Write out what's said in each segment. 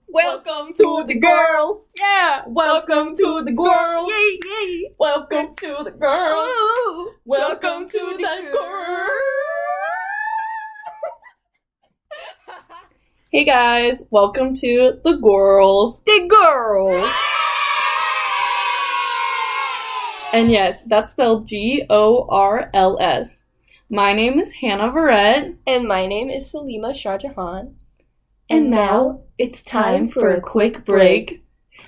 Welcome to the girls. Yeah. Welcome to the girls. Yay, yay. Welcome to the girls. Ooh. Welcome to the girls. Hey guys, welcome to the girls. The girls. And yes, that's spelled Gorls. My name is Hannah Verrett. And my name is Salima Shahjahan. And now it's time for a quick break.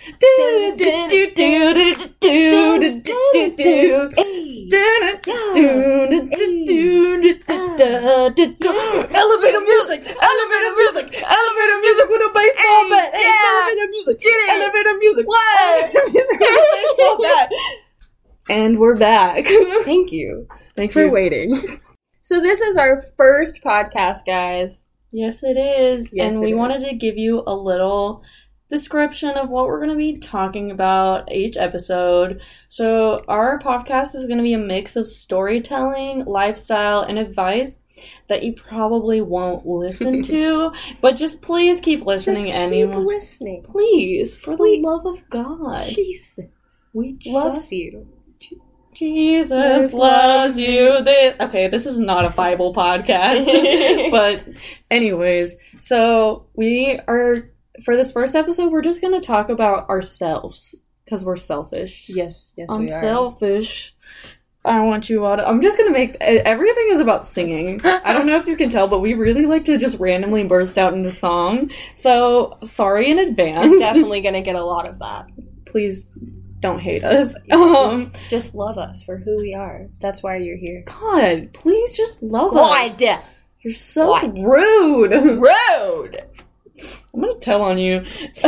Elevator music with a baseball bat. Elevator music. What? Music with a baseball bat. And we're back. Thank you. Thank for you. waiting. So this is our first podcast, guys. Yes, it is. Yes, and we it wanted to give you a little description of what we're going to be talking about each episode. So our podcast is going to be a mix of storytelling, lifestyle, and advice that you probably won't listen to, but just please keep listening Keep listening. Please, for the love of God. Jesus. We Loves you. Jesus loves you. This is not a Bible podcast. But anyways, so we are, for this first episode, we're just going to talk about ourselves. Because we're selfish. Yes, I'm we are. selfish. I want you all to... I'm just going to make... Everything is about singing. I don't know if you can tell, but we really like to just randomly burst out into song. So, sorry in advance. I'm definitely going to get a lot of that. Please don't hate us. Just love us for who we are. That's why you're here. God, please just love us. God. You're so What? rude. Rude. I'm gonna tell on you.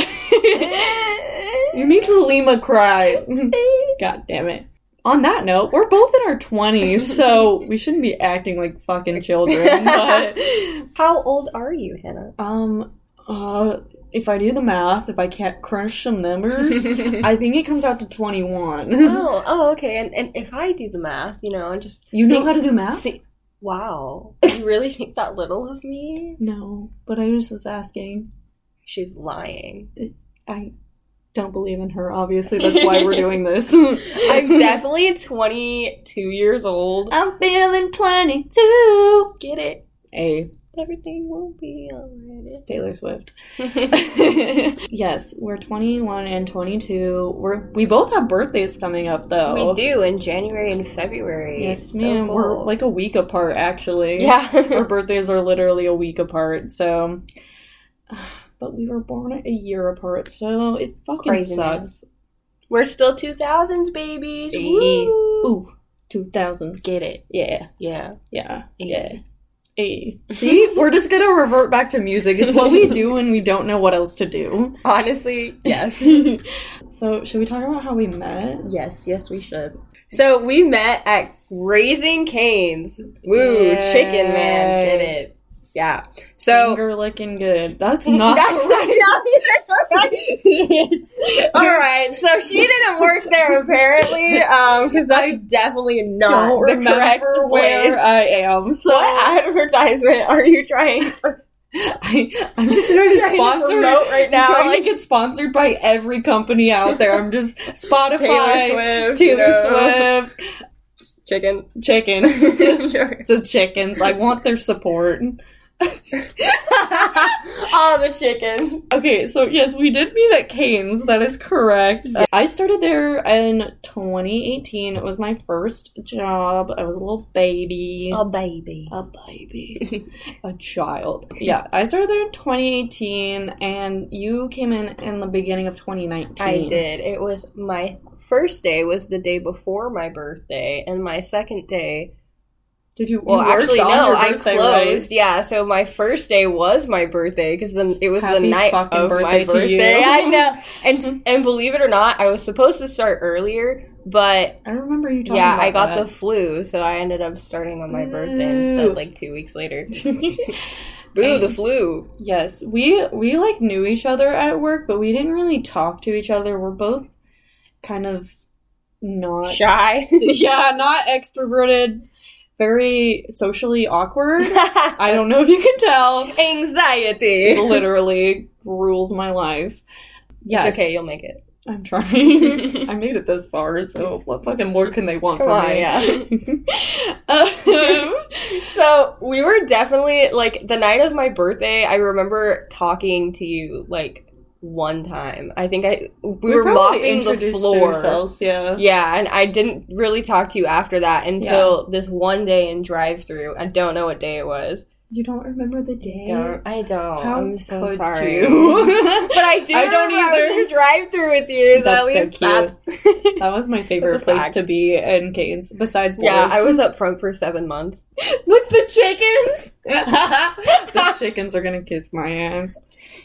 You made Salima cry. God damn it. On that note, we're both in our 20s, so we shouldn't be acting like fucking children. But How old are you, Hannah? if I do the math, if I can't crunch some numbers, I think it comes out to 21. Oh, okay. And if I do the math, and just... You know how to do math? Wow. You really think that little of me? No, but I was just asking. She's lying. I don't believe in her, obviously. That's why we're doing this. I'm definitely 22 years old. I'm feeling 22. Get it? Hey. Everything will be alright. Taylor Swift. Yes, we're 21 and 22. We both have birthdays coming up, though. We do, in January and February. Yes, So man. cool. We're like a week apart, actually. Yeah. Our birthdays are literally a week apart, so... But we were born a year apart, so it fucking Crazy, sucks. We're still 2000s babies. Hey. Woo. Ooh, 2000s. Get it? Yeah. Yeah. Yeah. Hey. See? We're just gonna revert back to music. It's what we do when we don't know what else to do. Honestly, yes. So, should we talk about how we met? Yes, we should. So, we met at Raising Cane's. Woo, Yay. chicken, man. Get it. Yeah. So... Finger licking good. That's not That's right. Alright, so she didn't work there apparently, because that's definitely not Don't the correct remember place. where I am. So What advertisement are you trying to... I'm just trying to sponsor promote right now? I'm trying to get sponsored by every company out there. I'm just Spotify, Taylor Swift, Chicken. just the chickens. I want their support. All the chickens. Okay, so yes, we did meet at Cane's. That is correct. I started there in 2018. It was my first job. I was a little baby. A baby. A child. Yeah, I started there in 2018, and you came in the beginning of 2019. I did. It was my first day was the day before my birthday, and my second day... Did you? Well, you worked actually, on no. your I birthday, closed. Right? Yeah, so my first day was my birthday because then it was Happy the night fucking of my birthday to birthday. you. I know, and believe it or not, I was supposed to start earlier, but I remember you talking yeah, about I got that. the flu, so I ended up starting on my birthday instead, like 2 weeks later. Boo, the flu. Yes, we like knew each other at work, but we didn't really talk to each other. We're both kind of not Shy. Yeah, not extroverted. Very socially awkward. I don't know if you can tell. Anxiety. Literally. rules my life. Yes. It's okay, you'll make it. I'm trying. I made it this far, so what fucking more can they want from me? Yeah. So, we were definitely, like, the night of my birthday, I remember talking to you, like, one time. I think we were mopping the floor. Ourselves, yeah. Yeah, and I didn't really talk to you after that until this one day in drive-thru. I don't know what day it was. You don't remember the day? I don't. How I'm so could sorry. You? But I do. I don't either. I was in drive-thru with you. So that's at least so cute. That was my favorite place to be in Canes, besides Boyd's. Yeah, I was up front for 7 months. With the chickens? The chickens are gonna kiss my ass.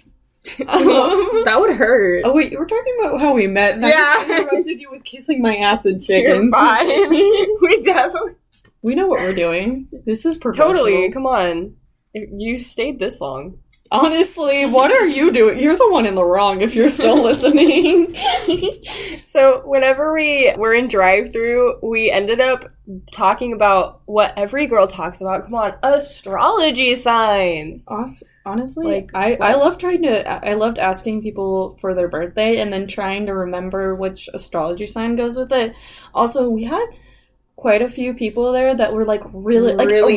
That would hurt. Oh wait, you were talking about how we met, and I just interrupted you with kissing my ass and chickens. You're fine. We definitely... We know what we're doing. This is professional. Totally, come on. You stayed this long. Honestly, what are you doing? You're the one in the wrong if you're still listening. So, whenever we were in drive-thru, we ended up talking about what every girl talks about. Come on, astrology signs. Honestly, like, I loved asking people for their birthday and then trying to remember which astrology sign goes with it. Also, we had quite a few people there that were like really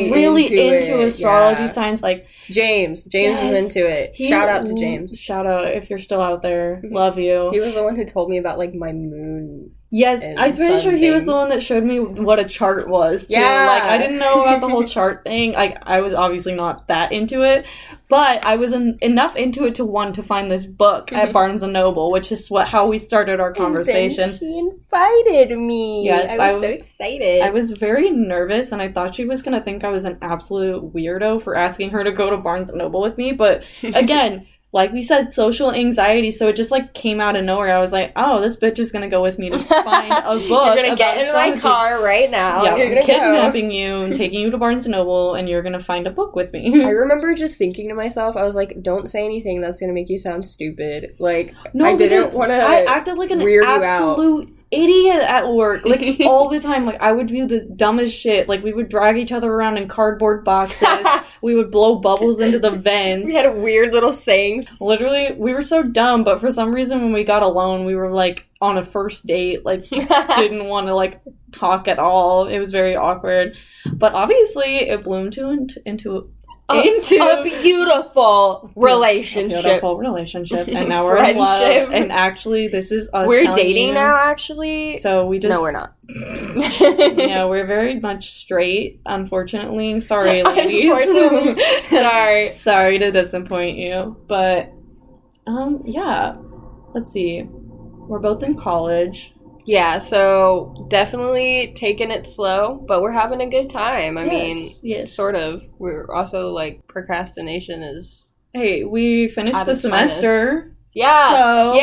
into astrology signs. Like James was into it. Shout out to James. Shout out if you're still out there. Love you. He was the one who told me about like my moon. Yes, I'm pretty sure he was the one that showed me what a chart was, too. Yeah. Like, I didn't know about the whole chart thing. I was obviously not that into it, but I was enough into it to find this book at Barnes & Noble, which is how we started our conversation. And then she invited me. Yes, I was so excited. I was very nervous, and I thought she was going to think I was an absolute weirdo for asking her to go to Barnes & Noble with me, but again... Like we said, social anxiety, so it just, like, came out of nowhere. I was like, oh, this bitch is gonna go with me to find a book. You're gonna get in my car right now. Yeah, you're gonna kidnapping you and taking you to Barnes & Noble, and you're gonna find a book with me. I remember just thinking to myself, I was like, don't say anything that's gonna make you sound stupid. Like, no, I didn't want to I acted like an absolute idiot at work, like, all the time. Like, I would do the dumbest shit. Like, we would drag each other around in cardboard boxes. We would blow bubbles into the vents. We had weird little sayings. Literally, we were so dumb, but for some reason when we got alone, we were, like, on a first date, like, didn't want to, like, talk at all. It was very awkward. But obviously, it bloomed into a beautiful relationship. And now we're in love. And actually, this is us. We're dating now, actually. So we just... No, we're not. Yeah, we're very much straight, unfortunately. Sorry, ladies. Sorry. Sorry to disappoint you. But, yeah. Let's see. We're both in college. Yeah, so definitely taking it slow, but we're having a good time. I mean, sort of. We're also, like, procrastination is... Hey, we finished the semester. Yeah. So,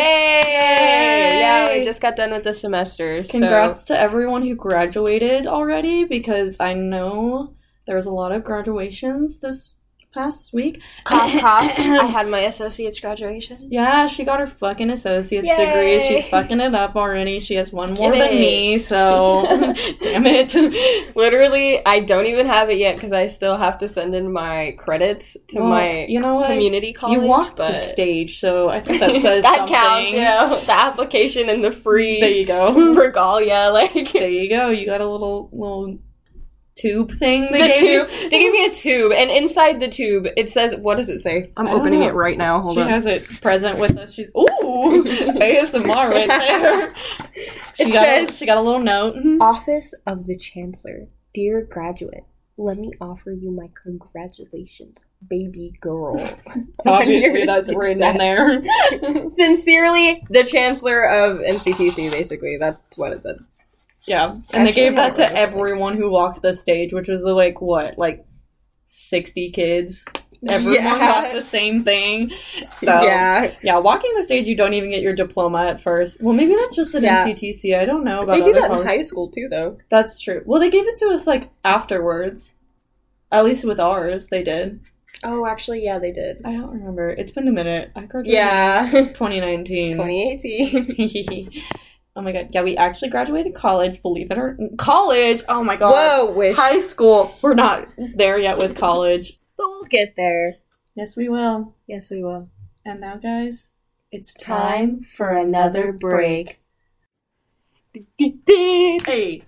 yay! Yeah, we just got done with the semester. Congrats to everyone who graduated already, because I know there was a lot of graduations this past week. Cough, cough. I had my associate's graduation. Yeah, she got her fucking associate's degree. She's fucking it up already. She has one more than me, so damn it. Literally, I don't even have it yet because I still have to send in my credits to my community college. You walked the stage, so I think that says that something. Counts, you know, the application and the free there you go. regalia, like there you go. You got a little tube thing they gave me a tube, and inside the tube it says, what does it say? I'm opening it right now. Hold on. She has it present with us. She's ASMR right there. She got a little note. Office of the Chancellor. Dear graduate, let me offer you my congratulations, baby girl. Obviously that's written in there. Sincerely, the Chancellor of NCTC, basically. That's what it said. Yeah, and they gave that to everyone who walked the stage, which was like 60 kids. Everyone got the same thing. So, yeah, walking the stage, you don't even get your diploma at first. Well, maybe that's just an NCTC. I don't know about they do that in high school, too, though. That's true. Well, they gave it to us, like, afterwards. At least with ours, they did. Oh, actually, yeah, they did. I don't remember. It's been a minute. I graduated in 2019. 2018. Oh my god, yeah, we actually graduated college, believe it or... College? Oh my god. Whoa, wish. High school. We're not there yet with college. But we'll get there. Yes, we will. Yes, we will. And now, guys, it's time for another break. Hey. Hey.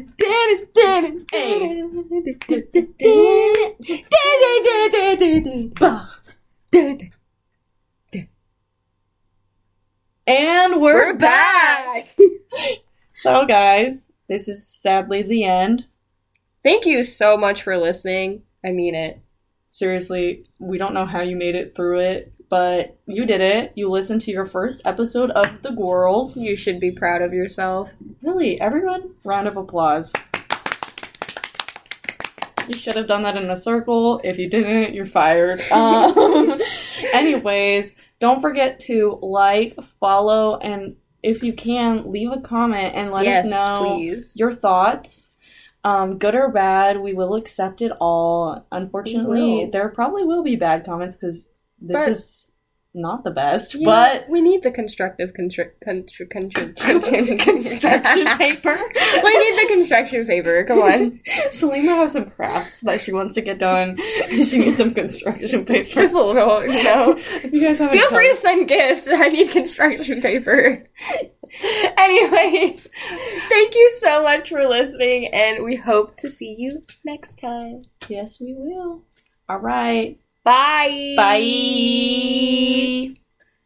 And we're back! So, guys, this is sadly the end. Thank you so much for listening. I mean it. Seriously, we don't know how you made it through it, but you did it. You listened to your first episode of The Girls. You should be proud of yourself. Really, everyone, round of applause. You should have done that in a circle. If you didn't, you're fired. Anyways, don't forget to like, follow, and if you can, leave a comment and let us know your thoughts. Good or bad, we will accept it all. Unfortunately, there probably will be bad comments because this is not the best, but we need the constructive construction paper. We need the construction paper. Come on. Selena has some crafts that she wants to get done. She needs some construction paper. Just a little, If you guys have feel free to send gifts. I need construction paper. Anyway, thank you so much for listening, and we hope to see you next time. Yes, we will. All right. Bye. Bye.